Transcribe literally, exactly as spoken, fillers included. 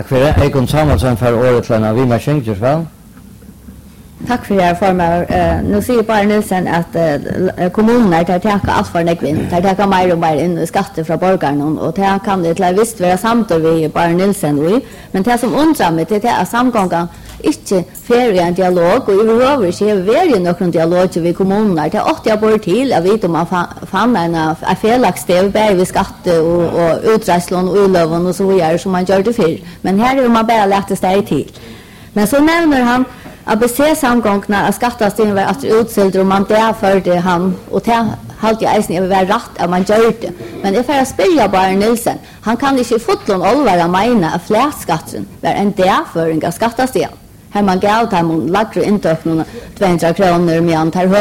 Tack för det. Egon Samuelsson för året för en vimarsing, just väl. Tack för det, formar. Uh, nu säger bara Nilsen att uh, kommunerna tar täcka allt för nekvinn. Tar täcka mer och mer in i skatter från borgarna. Och det kan det till visst vara samt och vi bara Nilsen och men det som undrar mig det är att samgången inte färre en dialog och överhuvud inte är någon dialog vid kommunerna. Det är åtta jag bor till att veta om man fann en, en felaktig bär vid skatte och, och uträdslån och ulöven och så vidare som man gör det för. Men här är man bara lätt att stäga till. Men så nämner han A B C-samgångna av skattastegen var att utsilder och man därförde han och det halt jag eisen jag vill vara rätt att man gör det. Men jag får spela bara Nilsen. Han kan inte fotlån allvara mena att flätskatten var en därföring av skattastegen. Här man gav dem lagre intökning tvåhundra kronor med han tar